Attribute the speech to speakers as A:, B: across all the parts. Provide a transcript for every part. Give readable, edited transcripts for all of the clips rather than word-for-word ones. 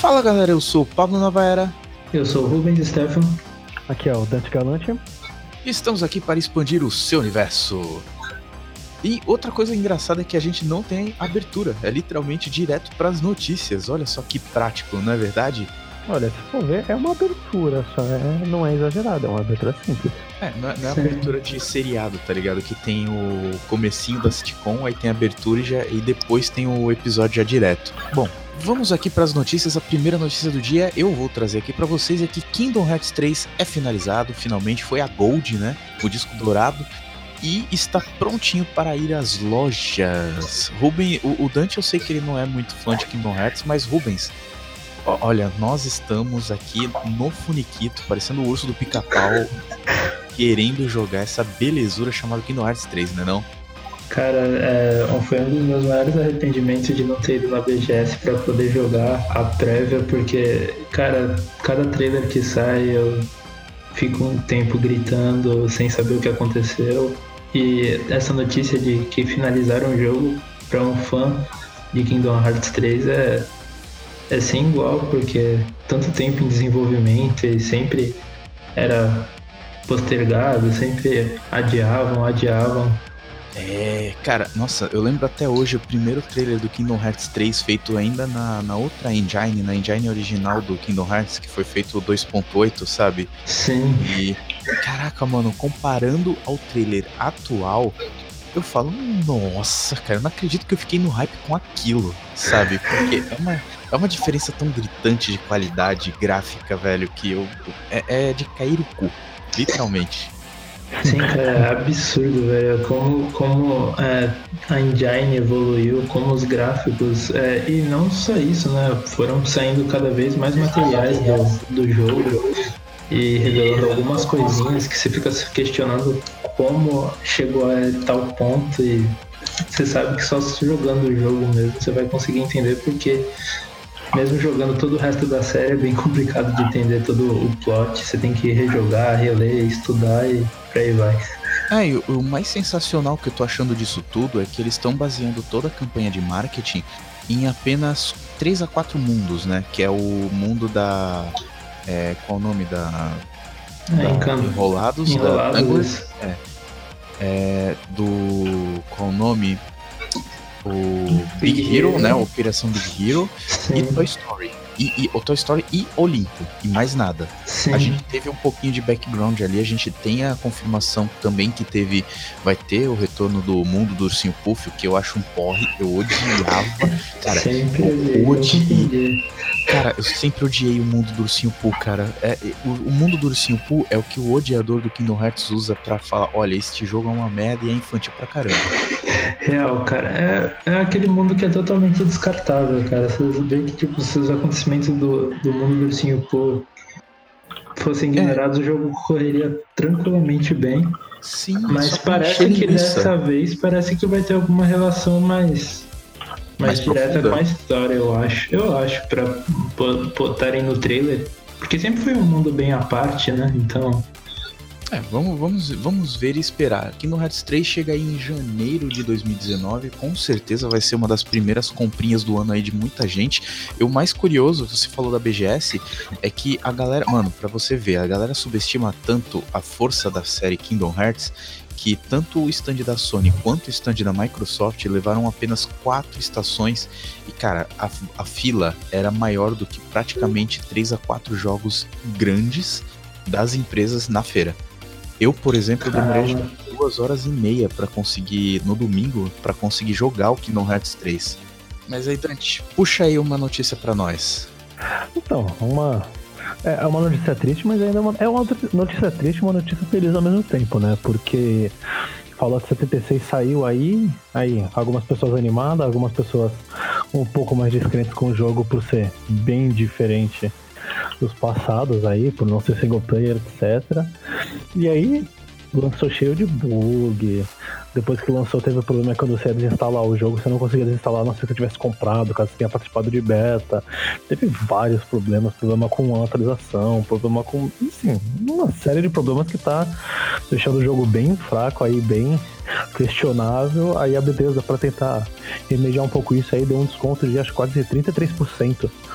A: Fala galera, eu sou o Pablo Navaera.
B: Eu sou o Rubens Stefan.
C: Aqui é o Dante Galante.
A: E estamos aqui para expandir o seu universo. E outra coisa engraçada é que a gente não tem abertura, é literalmente direto para as notícias. Olha só que prático, não é verdade?
C: Olha, se for ver, é uma abertura, só não é exagerado, é uma abertura simples.
A: Não é abertura de seriado, tá ligado? Que tem o comecinho da sitcom, aí tem a abertura e depois tem o episódio já direto. Bom, vamos aqui para as notícias. A primeira notícia do dia eu vou trazer aqui para vocês é que Kingdom Hearts 3 é finalizado, finalmente foi a Gold, né? O disco dourado. E está prontinho para ir às lojas. Rubens, o Dante eu sei que ele não é muito fã de Kingdom Hearts, mas Rubens, olha, nós estamos aqui no funiquito, parecendo o urso do pica-pau, querendo jogar essa belezura chamada Kingdom Hearts 3, né não?
B: Cara, foi um dos meus maiores arrependimentos de não ter ido na BGS pra poder jogar a prévia, porque, cara, cada trailer que sai eu fico um tempo gritando sem saber o que aconteceu. E essa notícia de que finalizaram o jogo pra um fã de Kingdom Hearts 3 é sem igual, porque tanto tempo em desenvolvimento e sempre era postergado, sempre adiavam.
A: Cara, nossa, eu lembro até hoje o primeiro trailer do Kingdom Hearts 3 feito ainda na outra engine, na engine original do Kingdom Hearts, que foi feito 2.8, sabe?
B: Sim.
A: E, caraca, mano, comparando ao trailer atual, eu falo, nossa, cara, eu não acredito que eu fiquei no hype com aquilo, sabe? Porque é uma diferença tão gritante de qualidade gráfica, velho, que é de cair o cu, literalmente.
B: Sim, cara, é absurdo, velho. Como a engine evoluiu, como os gráficos. E não só isso, né? Foram saindo cada vez mais materiais do jogo e revelando algumas coisinhas que você fica se questionando como chegou a tal ponto. E você sabe que só jogando o jogo mesmo você vai conseguir entender, porque mesmo jogando todo o resto da série é bem complicado de entender todo o plot. Você tem que rejogar, reler, estudar e por aí vai.
A: E o mais sensacional que eu tô achando disso tudo é que eles estão baseando toda a campanha de marketing em apenas 3 a 4 mundos, né? Que é o mundo da... qual o nome da... Enrolados. Da Angler, do... Qual o nome? O Big Hero, né? A Operação Big Hero. Sim. E Toy Story. E o Toy Story e Olimpo, e mais nada.
B: Sim.
A: A gente teve um pouquinho de background ali, a gente tem a confirmação também que vai ter o retorno do mundo do Ursinho Puff, que eu acho um porre, eu odiava. Cara, Cara, eu sempre odiei o mundo do Ursinho Pooh, cara. O mundo do Ursinho Pooh é o que o odiador do Kingdom Hearts usa pra falar, olha, este jogo é uma merda e é infantil pra caramba.
B: Real, cara. É aquele mundo que é totalmente descartável, cara. Você vê que, tipo, se os acontecimentos do mundo do Ursinho Pooh fossem ignorados, o jogo correria tranquilamente bem.
A: Sim,
B: mas parece que dessa vez parece que vai ter alguma relação mais direta profunda com a história, eu acho, pra botarem no trailer, porque sempre foi um mundo bem à parte, né? Então...
A: Vamos ver e esperar. Kingdom Hearts 3 chega aí em janeiro de 2019, com certeza vai ser uma das primeiras comprinhas do ano aí de muita gente. E o mais curioso, você falou da BGS, é que a galera, mano, pra você ver, a galera subestima tanto a força da série Kingdom Hearts, que tanto o stand da Sony quanto o stand da Microsoft levaram apenas 4 estações e, cara, a fila era maior do que praticamente 3 a 4 jogos grandes das empresas na feira. Eu, por exemplo, demorei 2 horas e meia pra conseguir, no domingo, pra conseguir jogar o Kingdom Hearts 3. Mas aí, Dante, puxa aí uma notícia pra nós.
C: Então, é uma notícia triste, mas ainda é uma notícia triste e uma notícia feliz ao mesmo tempo, né? Porque Fallout 76 saiu aí algumas pessoas animadas, algumas pessoas um pouco mais descrentes com o jogo por ser bem diferente dos passados aí, por não ser single player, etc. E aí lançou cheio de bug. Depois que lançou, teve o problema quando você ia desinstalar o jogo, você não conseguia desinstalar, a não ser que você tivesse comprado, caso você tenha participado de beta. Teve vários problemas, problema com atualização, problema com, enfim, uma série de problemas que tá deixando o jogo bem fraco aí, bem questionável. Aí a Bethesda, pra tentar remediar um pouco isso aí, deu um desconto de acho quase 33%,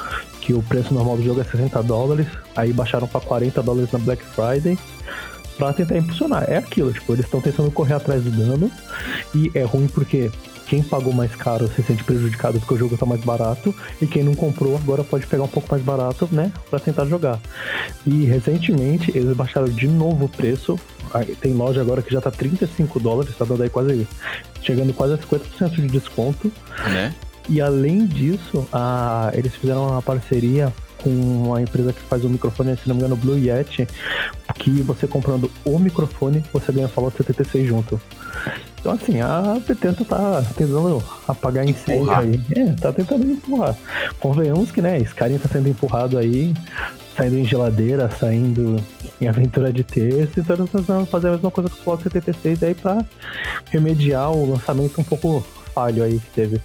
C: que o preço normal do jogo é $60, aí baixaram pra $40 na Black Friday, pra tentar impulsionar. É aquilo, tipo, eles estão tentando correr atrás do dano, e é ruim porque quem pagou mais caro se sente prejudicado porque o jogo tá mais barato, e quem não comprou agora pode pegar um pouco mais barato, né, pra tentar jogar. E recentemente eles baixaram de novo o preço, tem loja agora que já tá $35, tá dando aí chegando quase a 50% de desconto,
A: né?
C: E além disso, eles fizeram uma parceria com uma empresa que faz o microfone, se não me engano, Blue Yeti, que você comprando o microfone, você ganha Fallout 76 junto. Então assim, a Bethesda tá tentando apagar incêndio aí. Tá tentando empurrar. Convenhamos que, né, Skyrim tá sendo empurrado aí, saindo em geladeira, saindo em aventura de texto, então eles estão fazendo a mesma coisa com o Fallout 76 aí pra remediar o lançamento um pouco falho aí que teve.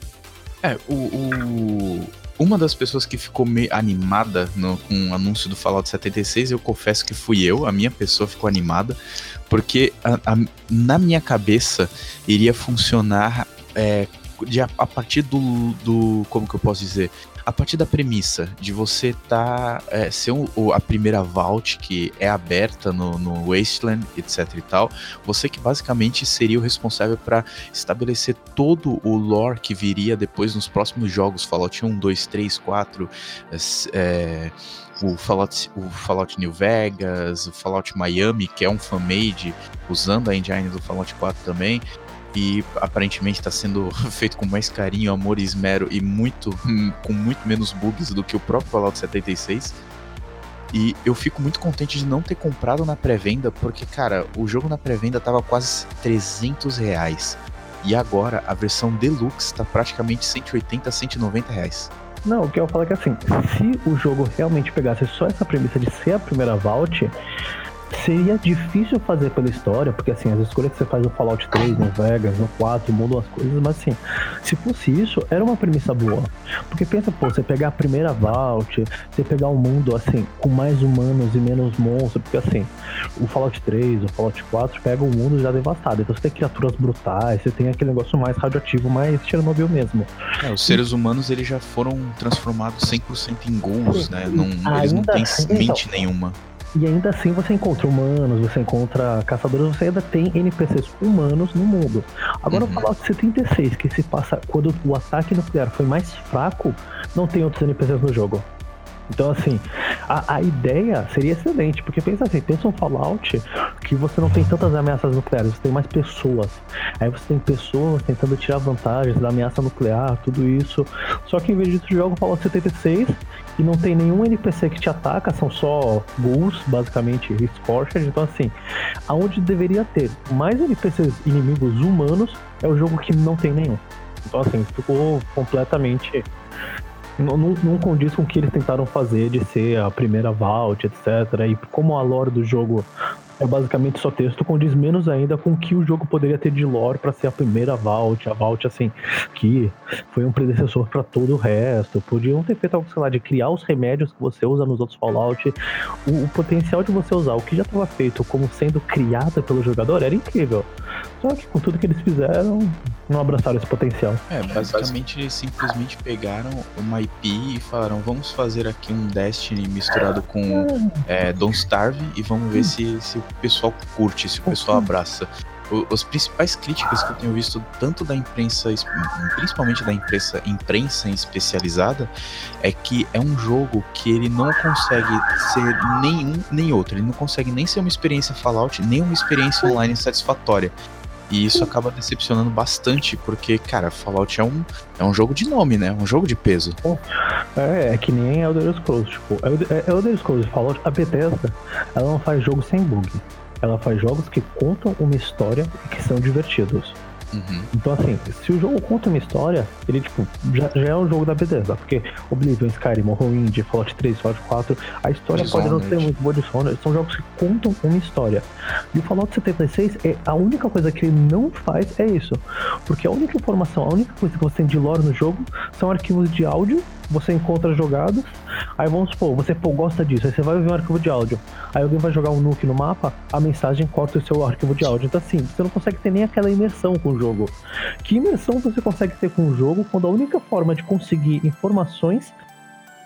A: Uma das pessoas que ficou meio animada com o anúncio do Fallout 76, eu confesso que fui eu, a minha pessoa ficou animada, porque na minha cabeça iria funcionar a partir do como que eu posso dizer? A partir da premissa de você ser a primeira vault que é aberta no Wasteland, etc e tal, você que basicamente seria o responsável para estabelecer todo o lore que viria depois nos próximos jogos, Fallout 1, 2, 3, 4, o Fallout New Vegas, o Fallout Miami, que é um fan-made, usando a engine do Fallout 4 também, e aparentemente está sendo feito com mais carinho, amor e esmero, e com muito menos bugs do que o próprio Fallout 76. E eu fico muito contente de não ter comprado na pré-venda, porque, cara, o jogo na pré-venda tava quase R$300, e agora a versão Deluxe tá praticamente R$180, R$190.
C: Não, o que eu falo é que assim, se o jogo realmente pegasse só essa premissa de ser a primeira vault, seria difícil fazer pela história, porque assim, as escolhas que você faz no Fallout 3, no Vegas, no 4, mudam as coisas, mas assim, se fosse isso, era uma premissa boa. Porque pensa, você pegar a primeira Vault, você pegar um mundo assim, com mais humanos e menos monstros, porque assim, o Fallout 3, o Fallout 4 pega um mundo já devastado, então você tem criaturas brutais, você tem aquele negócio mais radioativo, mais Chernobyl mesmo.
A: Os seres humanos, eles já foram transformados 100% em ghouls, né? Eles não têm mente nenhuma.
C: E ainda assim você encontra humanos, você encontra caçadores, você ainda tem NPCs humanos no mundo. Agora o Fallout 76, que se passa quando o ataque nuclear foi mais fraco, não tem outros NPCs no jogo. Então assim, a ideia seria excelente, porque pensa um Fallout que você não tem tantas ameaças nucleares, você tem mais pessoas. Aí você tem pessoas tentando tirar vantagens da ameaça nuclear, tudo isso. Só que em vez disso, joga o Fallout 76 e não tem nenhum NPC que te ataca, são só ghouls, basicamente, Scorched. Então assim, aonde deveria ter mais NPCs inimigos humanos, é o jogo que não tem nenhum. Então assim, ficou completamente... Não condiz com o que eles tentaram fazer de ser a primeira Vault, etc. E como a lore do jogo é basicamente só texto, condiz menos ainda com o que o jogo poderia ter de lore pra ser a primeira Vault. A Vault, assim, que foi um predecessor pra todo o resto. Podiam ter feito algo, sei lá, de criar os remédios que você usa nos outros Fallout. O potencial de você usar o que já estava feito como sendo criado pelo jogador era incrível. Só que com tudo que eles fizeram, não abraçaram esse potencial.
A: Basicamente eles simplesmente pegaram uma IP e falaram, vamos fazer aqui um Destiny misturado com Don't Starve e vamos ver se o pessoal curte, se o pessoal abraça. As principais críticas que eu tenho visto, tanto da imprensa, principalmente da imprensa especializada, é que é um jogo que ele não consegue ser nenhum nem outro. Ele não consegue nem ser uma experiência Fallout, nem uma experiência online satisfatória. E isso acaba decepcionando bastante, porque, cara, Fallout é um jogo de nome, né? Um jogo de peso.
C: É que nem Elder Scrolls, tipo, Elder Scrolls, Fallout, a Bethesda, ela não faz jogo sem bug. Ela faz jogos que contam uma história e que são divertidos. Então assim, se o jogo conta uma história, ele tipo, já é um jogo da Bethesda, porque Oblivion, Skyrim, Morrowind, Fallout 3, Fallout 4, a história pode não ser muito boa de sono, são jogos que contam uma história. E o Fallout 76, a única coisa que ele não faz é isso, porque a única informação, a única coisa que você tem de lore no jogo são arquivos de áudio, você encontra jogados, aí vamos supor, você gosta disso, aí você vai ver um arquivo de áudio, aí alguém vai jogar um nuke no mapa, a mensagem corta o seu arquivo de áudio. Então assim, você não consegue ter nem aquela imersão com o jogo. Que imersão você consegue ter com o jogo quando a única forma de conseguir informações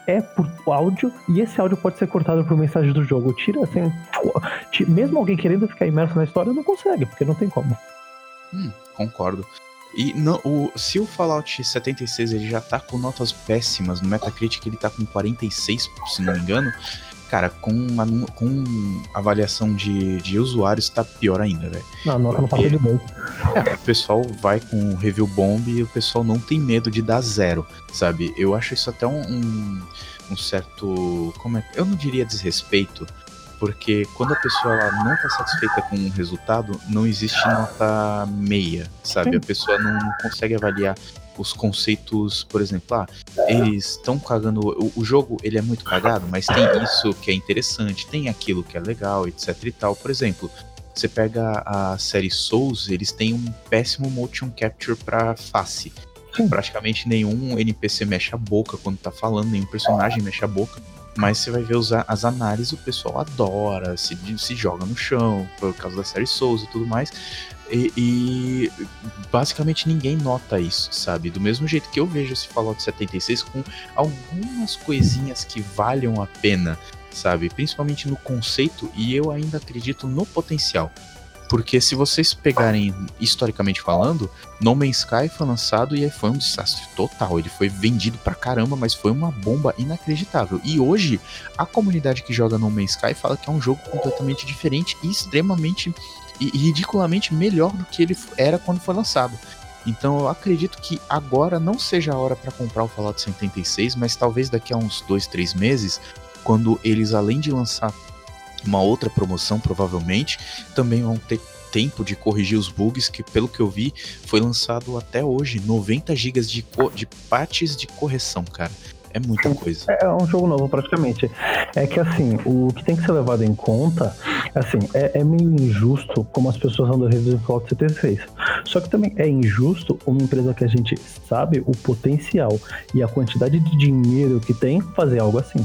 C: é por áudio, e esse áudio pode ser cortado por mensagem do jogo. Tira assim, mesmo alguém querendo ficar imerso na história não consegue, porque não tem como.
A: Concordo. E se o Fallout 76 ele já tá com notas péssimas, no Metacritic ele tá com 46, se não me engano, cara, com avaliação de usuários tá pior ainda, velho.
C: Não, nota não passa de 2.
A: O pessoal vai com review bomb e o pessoal não tem medo de dar 0, sabe? Eu acho isso até um certo, eu não diria desrespeito, porque quando a pessoa ela não tá satisfeita com o resultado, não existe nota meia, sabe? A pessoa não consegue avaliar os conceitos, por exemplo, eles estão cagando, o jogo ele é muito cagado, mas tem isso que é interessante, tem aquilo que é legal, etc e tal. Por exemplo, você pega a série Souls, eles têm um péssimo motion capture pra face. Praticamente nenhum NPC mexe a boca quando tá falando, nenhum personagem mexe a boca. Mas você vai ver as análises, o pessoal adora, se joga no chão por causa da série Souls e tudo mais. E basicamente ninguém nota isso, sabe? Do mesmo jeito que eu vejo esse Fallout 76 com algumas coisinhas que valham a pena, sabe? Principalmente no conceito, e eu ainda acredito no potencial. Porque se vocês pegarem, historicamente falando, No Man's Sky foi lançado e foi um desastre total. Ele foi vendido pra caramba, mas foi uma bomba inacreditável. E hoje, a comunidade que joga No Man's Sky fala que é um jogo completamente diferente e extremamente e ridiculamente melhor do que ele era quando foi lançado. Então eu acredito que agora não seja a hora para comprar o Fallout 76, mas talvez daqui a uns 2-3 meses, quando eles, além de lançar uma outra promoção, provavelmente, também vão ter tempo de corrigir os bugs, que pelo que eu vi, foi lançado até hoje 90 GB de patches de correção, cara. É muita coisa.
C: É um jogo novo, praticamente. É que, assim, o que tem que ser levado em conta, assim, é meio injusto como as pessoas andam revisando o Fallout 76. Só que também é injusto uma empresa que a gente sabe o potencial e a quantidade de dinheiro que tem fazer algo assim.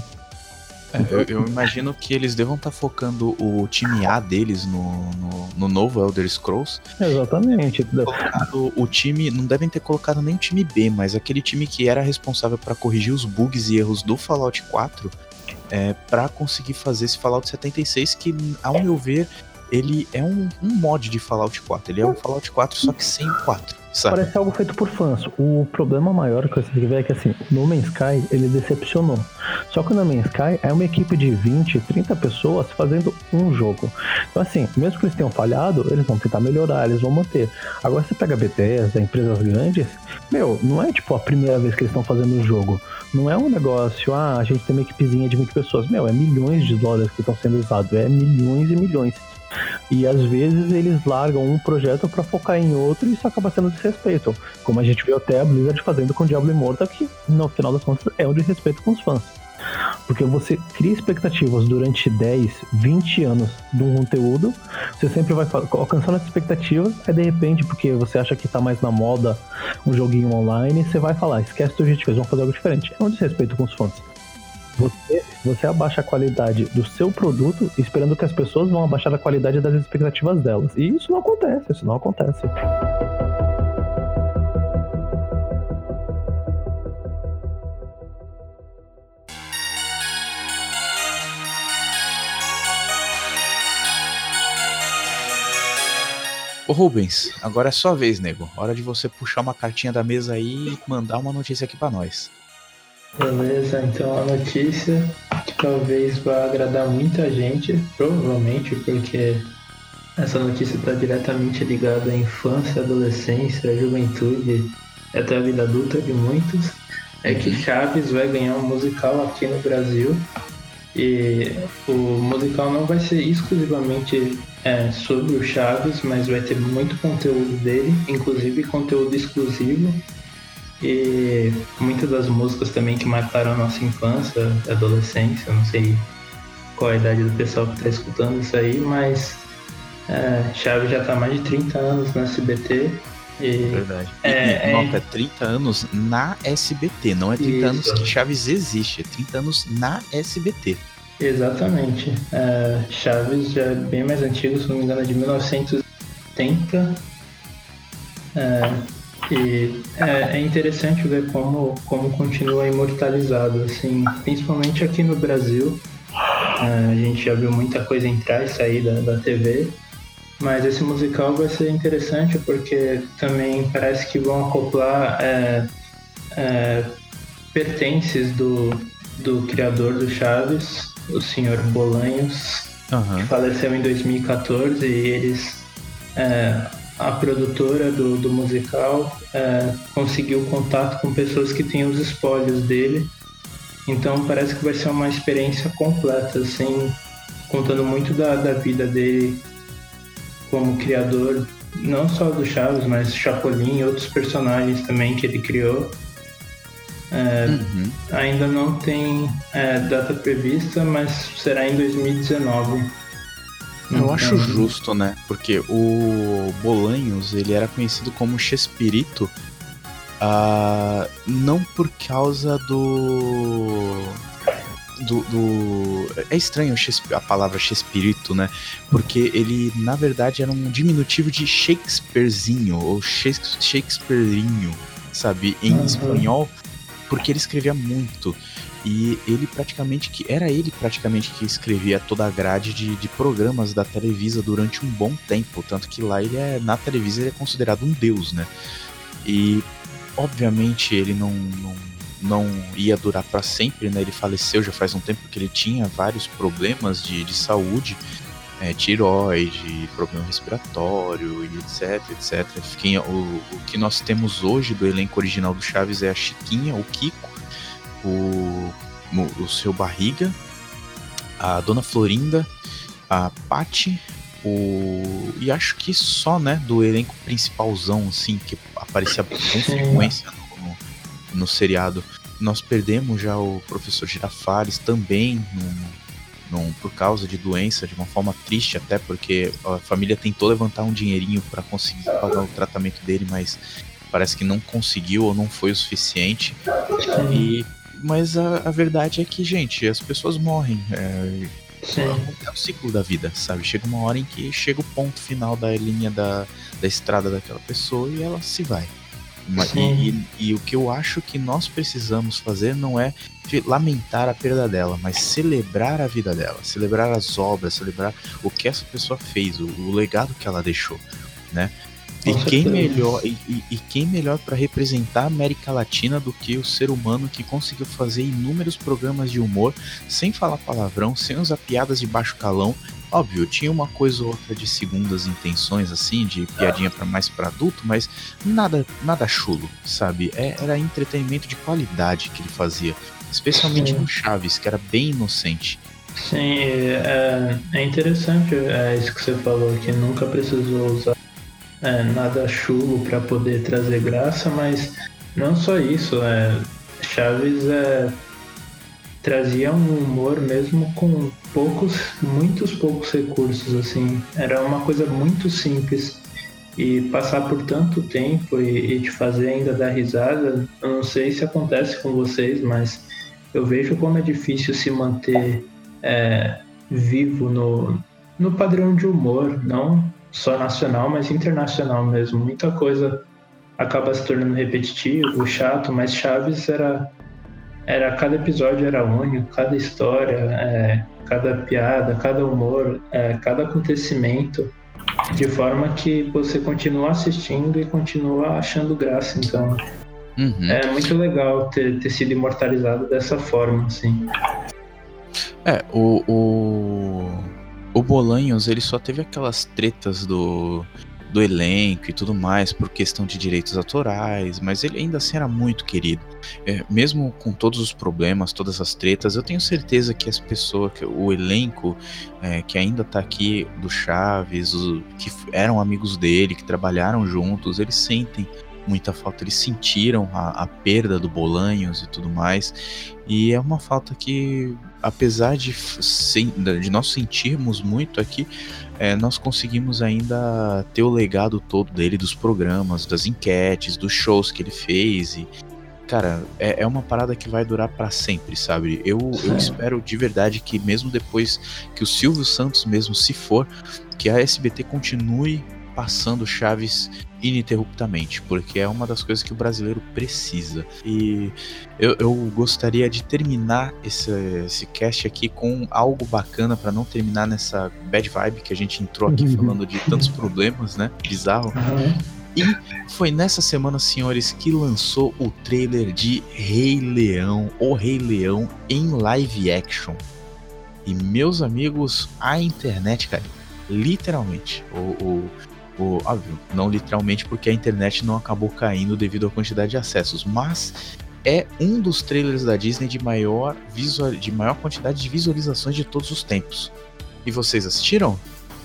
A: Eu imagino que eles devam estar focando o time A deles no novo Elder Scrolls.
C: Exatamente.
A: O time, não devem ter colocado nem o time B, mas aquele time que era responsável para corrigir os bugs e erros do Fallout 4, para conseguir fazer esse Fallout 76, que, ao meu ver, ele é um mod de Fallout 4. Ele é um Fallout 4, só que sem o 4. Sabe?
C: Parece algo feito por fãs. O problema maior que você tem que ver é que, assim, o No Man's Sky, ele decepcionou. Só que o No Man's Sky é uma equipe de 20, 30 pessoas fazendo um jogo. Então, assim, mesmo que eles tenham falhado, eles vão tentar melhorar, eles vão manter. Agora, você pega a Bethesda, empresas grandes, não é tipo a primeira vez que eles estão fazendo um jogo. Não é um negócio, a gente tem uma equipezinha de 20 pessoas. É milhões de dólares que estão sendo usados, é milhões e milhões. E às vezes eles largam um projeto pra focar em outro e isso acaba sendo desrespeito. Como a gente viu até a Blizzard fazendo com Diablo Immortal, que no final das contas é um desrespeito com os fãs. Porque você cria expectativas durante 10, 20 anos de um conteúdo, você sempre vai alcançando as expectativas, aí de repente, porque você acha que tá mais na moda um joguinho online, você vai falar, esquece do objetivo, vamos fazer algo diferente. É um desrespeito com os fãs. Você abaixa a qualidade do seu produto esperando que as pessoas vão abaixar a qualidade das expectativas delas. E isso não acontece.
A: Ô Rubens, agora é sua vez, nego. Hora de você puxar uma cartinha da mesa aí e mandar uma notícia aqui pra nós.
B: Beleza, então a notícia que talvez vá agradar muita gente, provavelmente, porque essa notícia está diretamente ligada à infância, adolescência, à juventude, até a vida adulta de muitos, é que Chaves vai ganhar um musical aqui no Brasil. E o musical não vai ser exclusivamente sobre o Chaves, mas vai ter muito conteúdo dele, inclusive conteúdo exclusivo. E muitas das músicas também que marcaram a nossa infância, adolescência, não sei qual a idade do pessoal que está escutando isso aí, mas Chaves já está há mais de 30 anos no SBT.
A: Verdade. Nota, 30 anos na SBT, não é 30 isso. anos que Chaves existe, é 30 anos na SBT.
B: Exatamente. Chaves já é bem mais antigo, se não me engano, é de 1970. E é interessante ver como continua imortalizado, assim, principalmente aqui no Brasil. A gente já viu muita coisa entrar e sair da TV, mas esse musical vai ser interessante porque também parece que vão acoplar pertences do criador do Chaves, o senhor Bolanhos, que faleceu em 2014, e eles, a produtora do musical, conseguiu contato com pessoas que têm os espólios dele. Então parece que vai ser uma experiência completa, assim, contando muito da vida dele como criador, não só do Chaves, mas Chapolin e outros personagens também que ele criou. Ainda não tem data prevista, mas será em 2019.
A: Eu acho justo, né? Porque o Bolanhos, ele era conhecido como Chespirito, não por causa do... É estranho a palavra Chespirito, né? Porque ele, na verdade, era um diminutivo de Shakespearezinho, ou Shakespearinho, sabe? Em espanhol, porque ele escrevia muito. E era ele praticamente que escrevia toda a grade de programas da Televisa durante um bom tempo. Tanto que lá na Televisa ele é considerado um deus, né? E obviamente ele não ia durar para sempre, né? Ele faleceu já faz um tempo, porque ele tinha vários problemas de saúde, tireoide, problema respiratório e etc. O que nós temos hoje do elenco original do Chaves é a Chiquinha, o Kiko, o seu Barriga, a Dona Florinda, a Patty, e acho que só, né, do elenco principalzão, assim, que aparecia com frequência no seriado. Nós perdemos já o professor Girafales também, por causa de doença, de uma forma triste até, porque a família tentou levantar um dinheirinho para conseguir pagar o tratamento dele, mas parece que não conseguiu ou não foi o suficiente. Mas a verdade é que, gente, as pessoas morrem. É o ciclo da vida, sabe? Chega uma hora em que chega o ponto final da linha da estrada daquela pessoa e ela se vai. E o que eu acho que nós precisamos fazer não é lamentar a perda dela, mas celebrar a vida dela, celebrar as obras, celebrar o que essa pessoa fez, o legado que ela deixou, né? E quem melhor para representar a América Latina do que o ser humano que conseguiu fazer inúmeros programas de humor sem falar palavrão, sem usar piadas de baixo calão. Óbvio, tinha uma coisa ou outra de segundas intenções, assim, de piadinha mais para adulto, mas nada chulo, sabe? Era entretenimento de qualidade que ele fazia, especialmente no Chaves, que era bem inocente.
B: Sim, é interessante isso que você falou, que nunca precisou usar nada chulo para poder trazer graça, mas não só isso, Chaves trazia um humor mesmo com muitos poucos recursos, assim, era uma coisa muito simples, e passar por tanto tempo e te fazer ainda dar risada, eu não sei se acontece com vocês, mas eu vejo como é difícil se manter vivo no padrão de humor, não só nacional, mas internacional mesmo. Muita coisa acaba se tornando repetitivo, chato, mas Chaves cada episódio era único, cada história, cada piada, cada humor, cada acontecimento, de forma que você continua assistindo e continua achando graça. Então é muito legal ter sido imortalizado dessa forma, assim.
A: O Bolanhos, ele só teve aquelas tretas do elenco e tudo mais por questão de direitos autorais, mas ele ainda assim era muito querido. Mesmo com todos os problemas, todas as tretas, eu tenho certeza que as pessoas, o elenco que ainda tá aqui do Chaves, que eram amigos dele, que trabalharam juntos, eles sentem muita falta, eles sentiram a perda do Bolanhos e tudo mais, e é uma falta que, apesar de nós sentirmos muito aqui, nós conseguimos ainda ter o legado todo dele, dos programas, das enquetes, dos shows que ele fez, e cara, é uma parada que vai durar pra sempre, sabe? Eu espero de verdade que mesmo depois que o Silvio Santos mesmo se for, que a SBT continue passando Chaves ininterruptamente, porque é uma das coisas que o brasileiro precisa. E eu gostaria de terminar esse cast aqui com algo bacana, para não terminar nessa bad vibe que a gente entrou aqui falando de tantos problemas, né? Bizarro. E foi nessa semana, senhores, que lançou o trailer de Rei Leão, o Rei Leão em live action. E meus amigos, a internet, cara, literalmente, óbvio, não literalmente, porque a internet não acabou caindo devido à quantidade de acessos, mas é um dos trailers da Disney de maior quantidade de visualizações de todos os tempos. E vocês assistiram?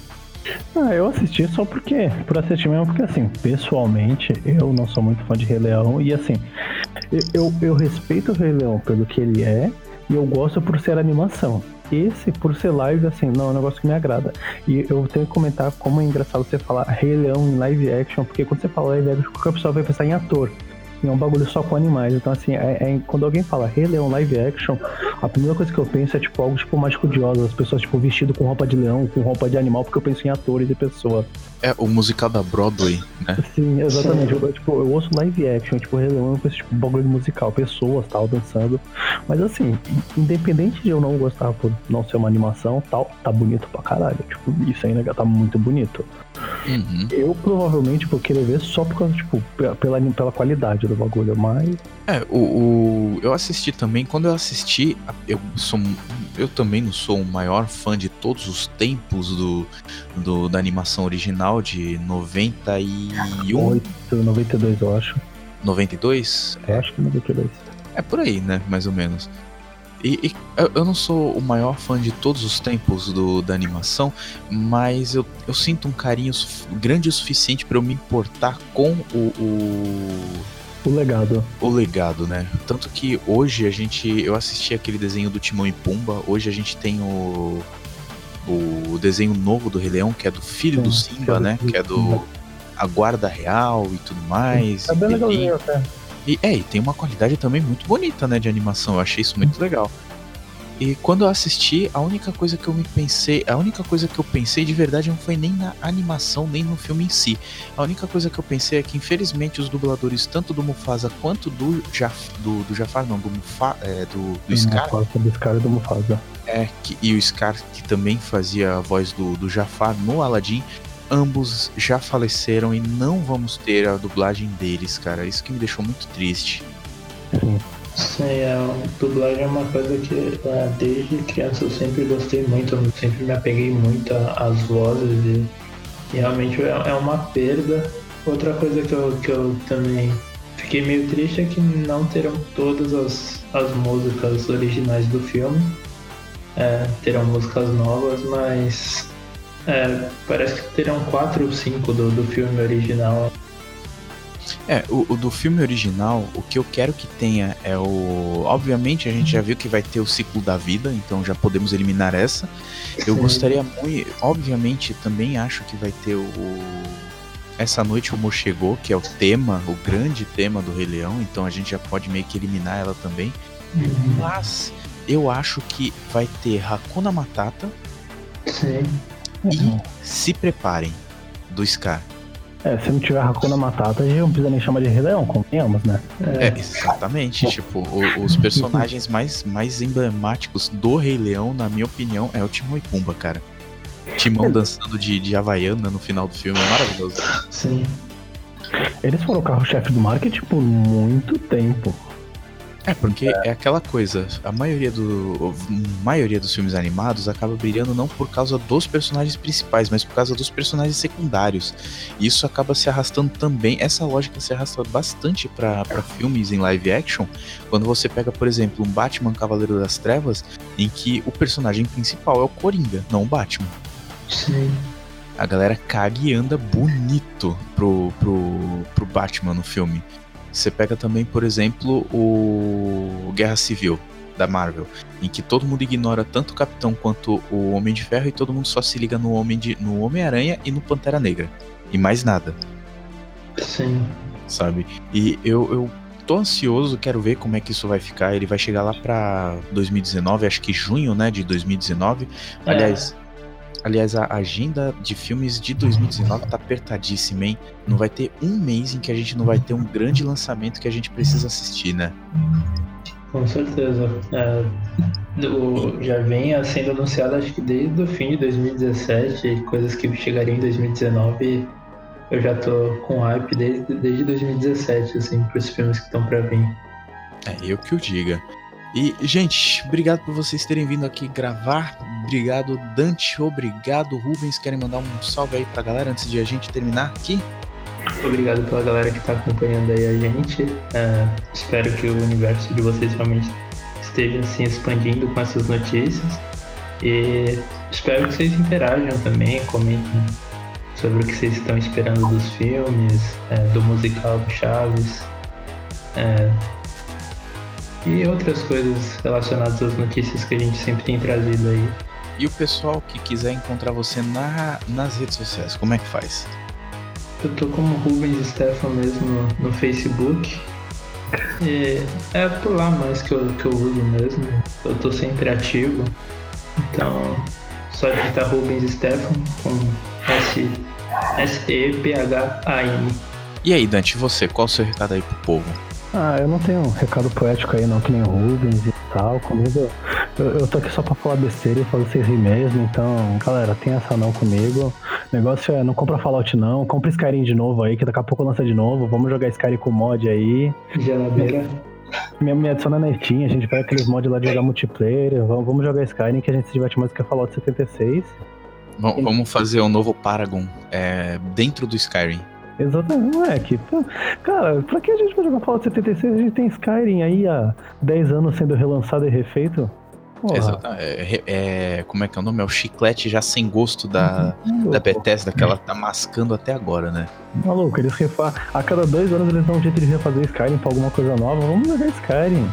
C: Eu assisti só por assistir mesmo, porque assim, pessoalmente, eu não sou muito fã de Rei Leão, e assim, eu respeito o Rei Leão pelo que ele é, e eu gosto por ser animação. Esse, por ser live, assim, não é um negócio que me agrada. E eu tenho que comentar como é engraçado você falar Rei Leão em live action, porque quando você fala live action, qualquer pessoa vai pensar em ator. E é um bagulho só com animais. Então, assim, quando alguém fala Rei Leão live action, a primeira coisa que eu penso é tipo algo tipo Mágico de Oz, as pessoas tipo vestido com roupa de leão, com roupa de animal, porque eu penso em atores e pessoas.
A: É o musical da Broadway, né?
C: Sim, exatamente. Eu ouço live action, tipo Rei Leão, eu penso tipo bagulho musical, pessoas tal, dançando. Mas assim, independente de eu não gostar por não ser uma animação tal, tá bonito pra caralho. Tipo, isso ainda tá muito bonito.
A: Uhum.
C: Eu provavelmente vou querer ver só por causa, tipo, pela qualidade do bagulho, mas...
A: Eu assisti também. Quando eu assisti, eu também não sou o maior fã de todos os tempos da animação original de 91.
C: 92, eu acho.
A: 92?
C: Eu acho que 92.
A: É por aí, né? Mais ou menos. E eu não sou o maior fã de todos os tempos da animação, mas eu sinto um carinho grande o suficiente para eu me importar com
C: o legado.
A: O legado, né? Tanto que hoje eu assisti aquele desenho do Timão e Pumba. Hoje a gente tem o desenho novo do Rei Leão, que é do filho do Simba, né? Que é a Guarda Real e tudo mais.
C: É bem legalzinho até.
A: E tem uma qualidade também muito bonita, né, de animação. Eu achei isso muito legal. E quando eu assisti, a única coisa que eu pensei de verdade não foi nem na animação, nem no filme em si. A única coisa que eu pensei é que, infelizmente, os dubladores, tanto do Mufasa quanto do Jafar, não, do Scar.
C: Do Scar e do Mufasa.
A: E o Scar, que também fazia a voz do Jafar no Aladdin, ambos já faleceram e não vamos ter a dublagem deles, cara. Isso que me deixou muito triste.
B: Sim, a dublagem é uma coisa que desde criança eu sempre gostei muito, eu sempre me apeguei muito às vozes e realmente é uma perda. Outra coisa que eu também fiquei meio triste é que não terão todas as músicas originais do filme. Terão músicas novas, mas parece que terão 4 ou 5 do filme original.
A: O do filme original, o que eu quero que tenha é obviamente a gente já viu que vai ter o ciclo da vida, então já podemos eliminar essa. Eu gostaria muito, obviamente também acho que vai ter Essa Noite o Amor Chegou, que é o grande tema do Rei Leão, então a gente já pode meio que eliminar ela também. Mas eu acho que vai ter Hakuna Matata.
B: Sim.
A: E Se Preparem, do Scar.
C: Se não tiver Hakuna Matata, a gente não precisa nem chamar de Rei Leão, convenhamos, né?
A: Exatamente. Tipo, os personagens mais emblemáticos do Rei Leão, na minha opinião, é o Timão e Pumba, cara. Timão dançando de Havaiana no final do filme é maravilhoso.
B: Sim.
C: Eles foram o carro-chefe do marketing por muito tempo.
A: Porque é aquela coisa, a maioria dos filmes animados acaba brilhando não por causa dos personagens principais, mas por causa dos personagens secundários. E isso acaba se arrastando também, essa lógica se arrasta bastante pra filmes em live action, quando você pega, por exemplo, um Batman Cavaleiro das Trevas, em que o personagem principal é o Coringa, não o Batman.
B: Sim.
A: A galera caga e anda bonito pro Batman no filme. Você pega também, por exemplo, o Guerra Civil da Marvel, em que todo mundo ignora tanto o Capitão quanto o Homem de Ferro e todo mundo só se liga no Homem-Aranha e no Pantera Negra. E mais nada.
B: Sim.
A: Sabe? E eu tô ansioso, quero ver como é que isso vai ficar. Ele vai chegar lá pra 2019, acho que junho, né, de 2019. Aliás, Aliás, a agenda de filmes de 2019 tá apertadíssima, hein? Não vai ter um mês em que a gente não vai ter um grande lançamento que a gente precisa assistir, né?
B: Com certeza. Já vem sendo anunciado, acho que desde o fim de 2017, coisas que chegariam em 2019. Eu já tô com hype desde 2017, assim, pros filmes que estão pra vir.
A: Eu que o diga. E, gente, obrigado por vocês terem vindo aqui gravar. Obrigado, Dante. Obrigado, Rubens. Querem mandar um salve aí pra galera antes de a gente terminar aqui?
B: Obrigado pela galera que tá acompanhando aí a gente. Espero que o universo de vocês realmente esteja se expandindo com essas notícias. E espero que vocês interajam também, comentem sobre o que vocês estão esperando dos filmes, do musical do Chaves. E outras coisas relacionadas às notícias que a gente sempre tem trazido aí.
A: E o pessoal que quiser encontrar você nas redes sociais, como é que faz?
B: Eu tô como Rubens Stefan mesmo no Facebook. E é por lá mais que eu uso mesmo. Eu tô sempre ativo. Então, só digitar Rubens Stefan com S-E-P-H-A-N.
A: E aí, Dante, você, qual o seu recado aí pro povo?
C: Eu não tenho um recado poético aí não, que nem o Rubens e tal. Comigo, eu tô aqui só pra falar besteira e fazer vocês rir mesmo. Então, galera, tem essa não comigo. O negócio não compra Fallout não, compra Skyrim de novo aí, que daqui a pouco lança de novo. Vamos jogar Skyrim com mod aí.
B: Geladeira.
C: Me adiciona na Steam, a gente pega aqueles mods lá de jogar multiplayer. Vamos jogar Skyrim que a gente se diverte mais que a Fallout 76.
A: Vamos fazer um novo Paragon dentro do Skyrim.
C: Exatamente, moleque. Cara, pra que a gente vai jogar Fallout 76? A gente tem Skyrim aí há 10 anos sendo relançado e refeito.
A: Exatamente. Como é que é o nome? É o chiclete já sem gosto da Bethesda, que ela tá mascando até agora, né?
C: Maluco, eles a cada 2 anos eles dão um jeito de refazer Skyrim pra alguma coisa nova. Vamos jogar Skyrim.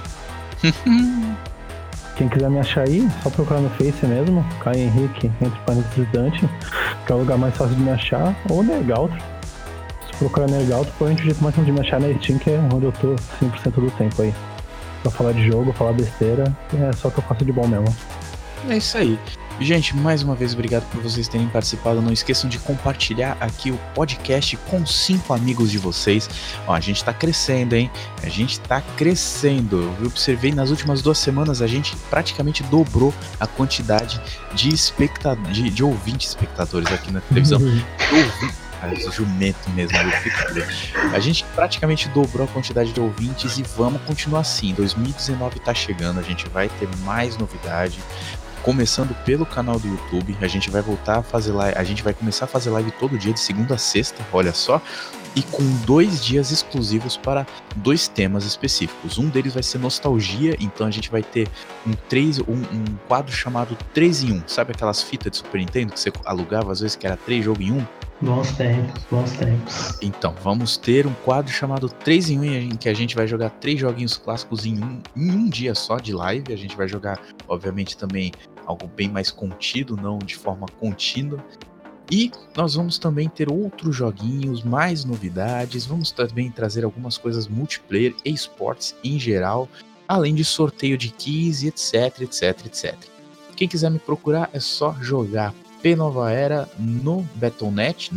C: Quem quiser me achar aí, só procurar no Face mesmo, Caio Henrique, entre parênteses Dante, que é o lugar mais fácil de me achar, ou Nergaltro. Se procurar Nergaltro, provavelmente o jeito mais fácil de me achar na Steam, que é onde eu tô 100% do tempo aí. Pra falar de jogo, falar besteira, é só que eu faço de bom mesmo.
A: É isso aí. Gente, mais uma vez, obrigado por vocês terem participado. Não esqueçam de compartilhar aqui o podcast com 5 amigos de vocês. Ó, a gente tá crescendo, hein? A gente tá crescendo. Eu observei nas últimas 2 semanas, a gente praticamente dobrou a quantidade de ouvintes espectadores aqui na televisão. Jumento mesmo, a gente praticamente dobrou a quantidade de ouvintes e vamos continuar assim. 2019 tá chegando, a gente vai ter mais novidade, começando pelo canal do YouTube. A gente vai voltar a fazer live, a gente vai começar a fazer live todo dia de segunda a sexta, olha só, e com 2 dias exclusivos para 2 temas específicos. Um deles vai ser nostalgia, então a gente vai ter um quadro chamado 3 em 1, sabe aquelas fitas de Super Nintendo que você alugava às vezes que era 3 jogos em 1?
B: Bons tempos.
A: Então, vamos ter um quadro chamado 3 em 1, em que a gente vai jogar 3 joguinhos clássicos em um dia só de live. A gente vai jogar, obviamente, também algo bem mais contido, não de forma contínua. E nós vamos também ter outros joguinhos, mais novidades. Vamos também trazer algumas coisas multiplayer e esportes em geral, além de sorteio de keys, etc, etc, etc. Quem quiser me procurar é só jogar Nova Era no Battle.net,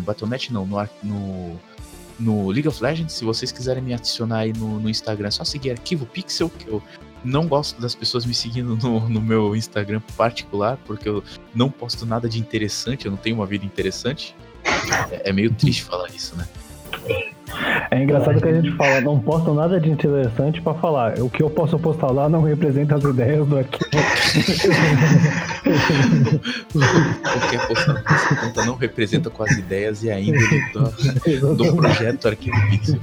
A: no League of Legends. Se vocês quiserem me adicionar aí no Instagram, é só seguir Arquivo Pixel, que eu não gosto das pessoas me seguindo no meu Instagram particular, porque eu não posto nada de interessante, eu não tenho uma vida interessante. É meio triste falar isso, né?
C: É engraçado que a gente fala, não posto nada de interessante pra falar. O que eu posso postar lá não representa as ideias do Arquivo.
A: Qualquer postagem que você conta não representa com as ideias e a índole do projeto Arquivo Pixel.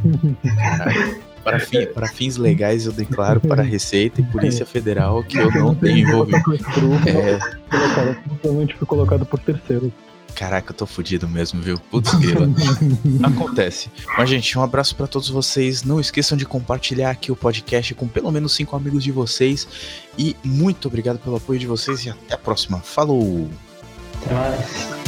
A: Para fins legais, eu declaro para a Receita e Polícia Federal que eu não tenho envolvimento.
C: Totalmente foi colocado por terceiros.
A: Caraca, eu tô fudido mesmo, viu? Putz, grila. Acontece. Mas, gente, um abraço pra todos vocês. Não esqueçam de compartilhar aqui o podcast com pelo menos 5 amigos de vocês. E muito obrigado pelo apoio de vocês e até a próxima. Falou!
B: Até mais.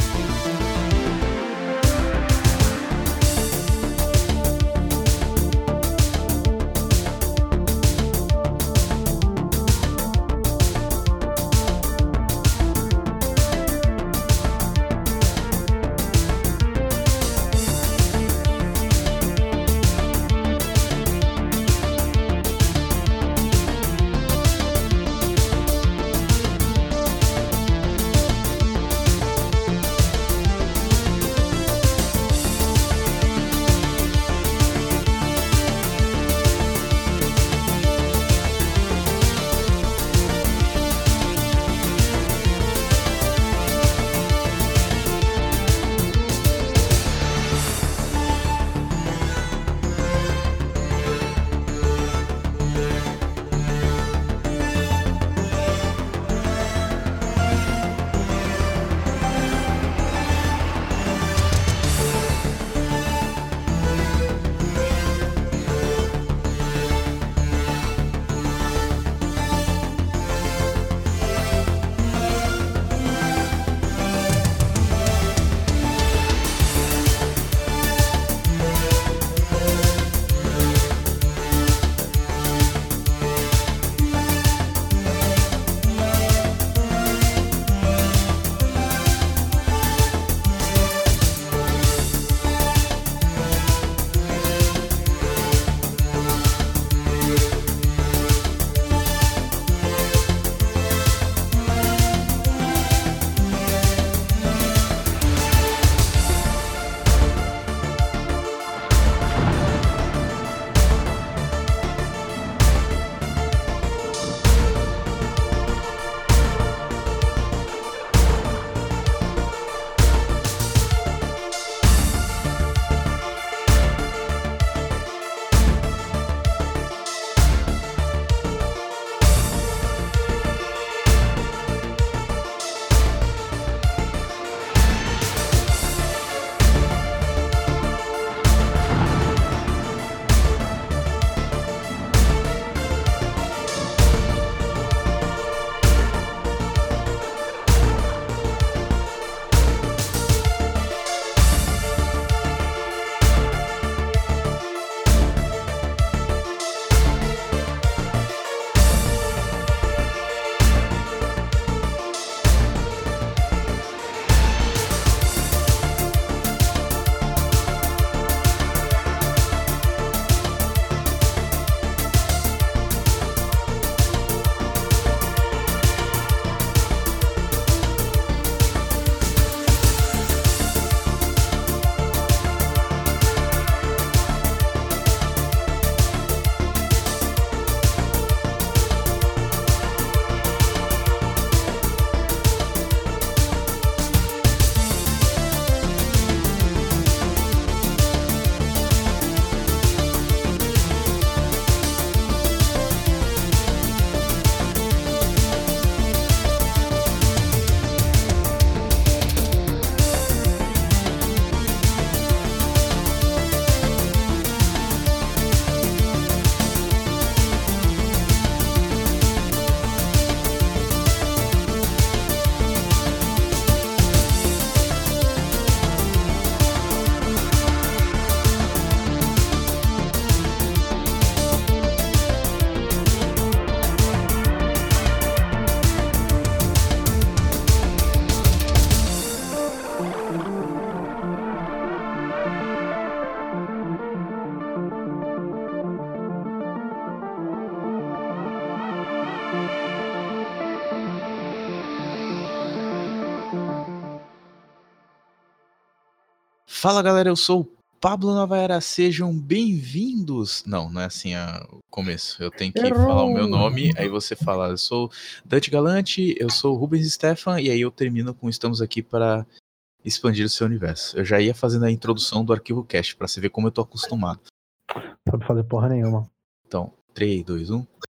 A: Fala galera, eu sou o Pablo Navaera, sejam bem-vindos. Não é assim o começo. Eu tenho que falar o meu nome, aí você fala, eu sou Dante Galante, eu sou Rubens Stefan, e aí eu termino com estamos aqui para expandir o seu universo. Eu já ia fazendo a introdução do Arquivo Cast, pra você ver como eu tô acostumado.
C: Não sabe fazer porra nenhuma.
A: Então, 3, 2, 1.